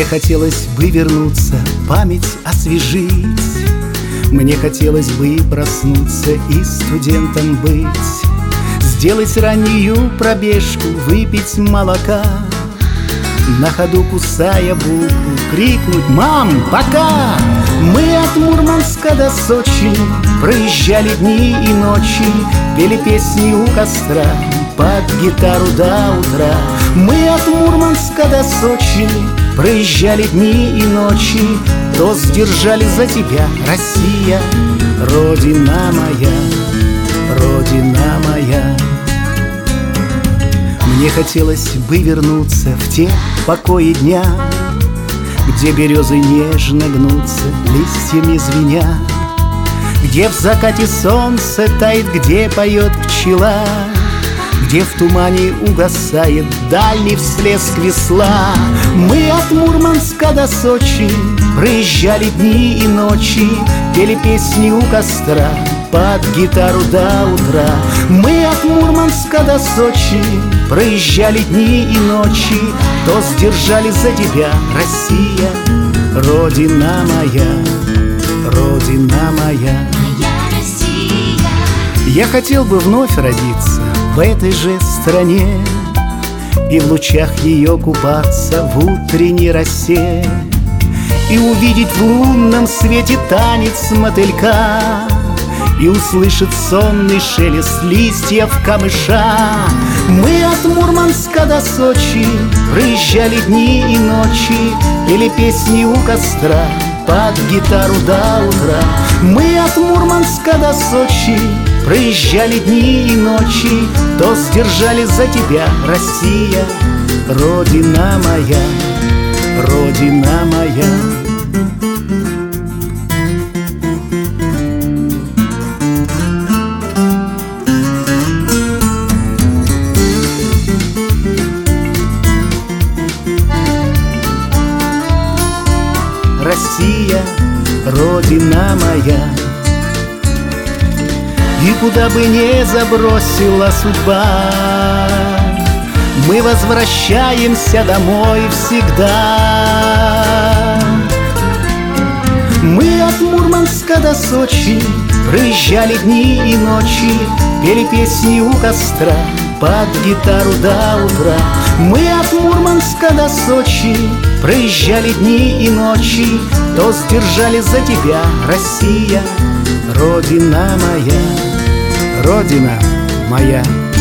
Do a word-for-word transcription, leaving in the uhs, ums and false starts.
Мне хотелось бы вернуться, память освежить. Мне хотелось бы проснуться и студентом быть, сделать раннюю пробежку, выпить молока, на ходу кусая булку, крикнуть: «Мам, пока!» Мы от Мурманска до Сочи проезжали дни и ночи, пели песни у костра под гитару до утра. Мы от Мурманска до Сочи проезжали дни и ночи, тост держали за тебя, Россия, Родина моя, Родина моя. Мне хотелось бы вернуться в те покои дня, где березы нежно гнутся, листьями звеня, где в закате солнце тает, где поет пчела, где в тумане угасает дальний всплеск весла. Мы от Мурманска до Сочи проезжали дни и ночи, пели песни у костра под гитару до утра. Мы от Мурманска до Сочи проезжали дни и ночи, тост держали за тебя, Россия, Родина моя, Родина моя. Я хотел бы вновь родиться в этой же стране и в лучах ее купаться в утренней росе, и увидеть в лунном свете танец мотылька, и услышать сонный шелест листьев камыша. Мы от Мурманска до Сочи проезжали дни и ночи, пели песни у костра под гитару до утра. Мы от Мурманска до Сочи проезжали дни и ночи, тост держали за тебя, Россия, Родина моя, Родина моя. Россия, Родина моя. И куда бы ни забросила судьба, мы возвращаемся домой всегда. Мы от Мурманска до Сочи проезжали дни и ночи, пели песни у костра под гитару до утра. Мы от Мурманска до Сочи проезжали дни и ночи, тост держали за тебя, Россия, Родина моя, Родина моя.